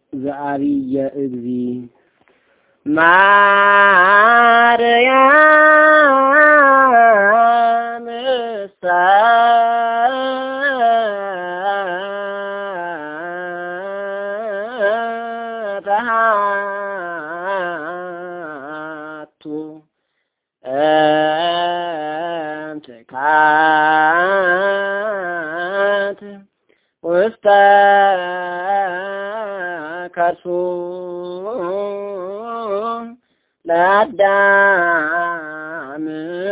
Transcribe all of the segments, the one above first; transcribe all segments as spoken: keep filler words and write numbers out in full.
ዘአብየ እግዚ ማርያም ተሃቱ እምትካት ውስተ ከርሱ ለአዳም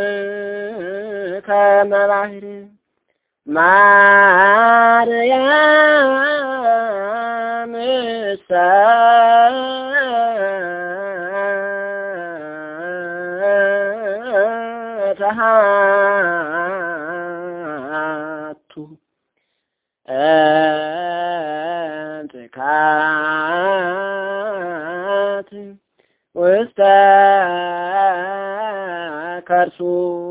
ከመ ባሕር ማርያም ተሃቱ እምትካት ውስተ ከርሱ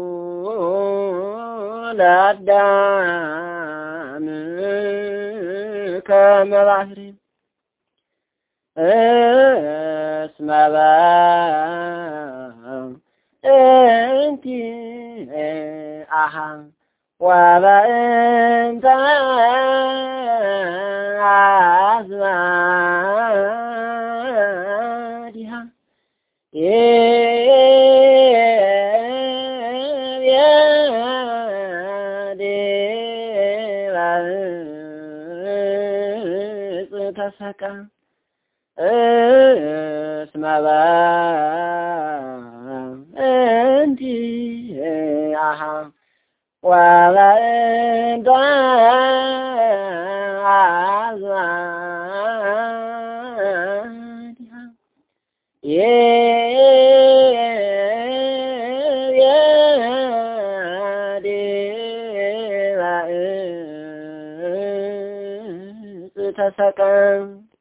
ለአዳም ከመ ባሕር እስመ በእንቲአሃ ወበእንተ አዝማዲሃ ተሰቃ እስመ በእንቲአሃ ወበእንተ አዝማዲሃ ተሰቀ